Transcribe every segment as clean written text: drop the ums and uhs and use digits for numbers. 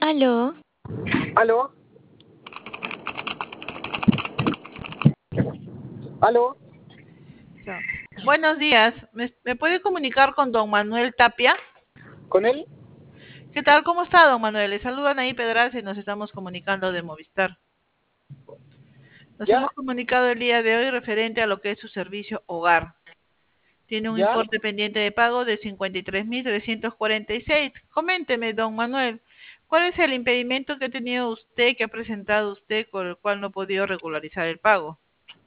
Aló, ¿Aló? ¿Aló? Chao. Buenos días. ¿Me puede comunicar con don Manuel Tapia? ¿Con él? ¿Qué tal? ¿Cómo está, don Manuel? Le saludan ahí Pedraza y nos estamos comunicando de Movistar. Nos ¿Ya? hemos comunicado el día de hoy referente a lo que es su servicio hogar. Tiene un ¿Ya? importe pendiente de pago de 53.346. Coménteme, don Manuel, ¿cuál es el impedimento que ha tenido usted, que ha presentado usted, con el cual no ha podido regularizar el pago?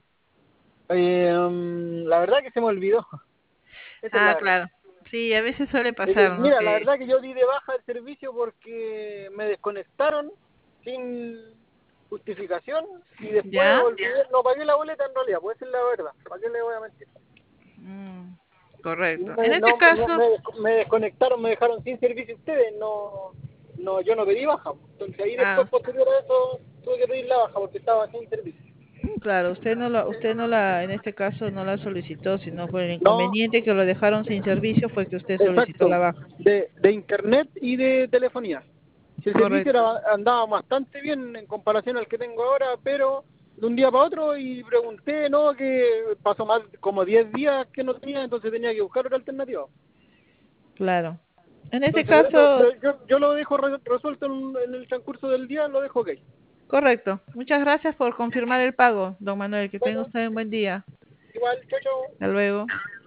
La verdad que se me olvidó. Esa es la Ah, verdad. claro. Sí, a veces suele pasar, ¿no? Mira, la verdad que yo di de baja el servicio porque me desconectaron sin justificación y después ¿Ya? olvidé, no pagué la boleta en realidad, pues esa es la verdad. ¿Para qué le voy a mentir? Mm, Y correcto. En este caso, me desconectaron, me dejaron sin servicio ustedes, yo no pedí baja. Entonces ahí después, ah, posterior a eso, tuve que pedir la baja porque estaba sin servicio. claro, en este caso no la solicitó, sino por el No, inconveniente que lo dejaron sin servicio fue que usted solicitó exacto, la baja. de internet y de telefonía. Si el servicio Correcto. andaba bastante bien en comparación al que tengo ahora, pero de un día para otro y pregunté, no, que pasó más como 10 días que no tenía, entonces tenía que buscar otra alternativa. Claro. En este Entonces por eso caso, yo lo dejo resuelto en el transcurso del día, lo dejo ok. correcto. Muchas gracias por confirmar el pago, don Manuel. Que tenga Bueno, usted un buen día. igual, chao, chao. Hasta luego.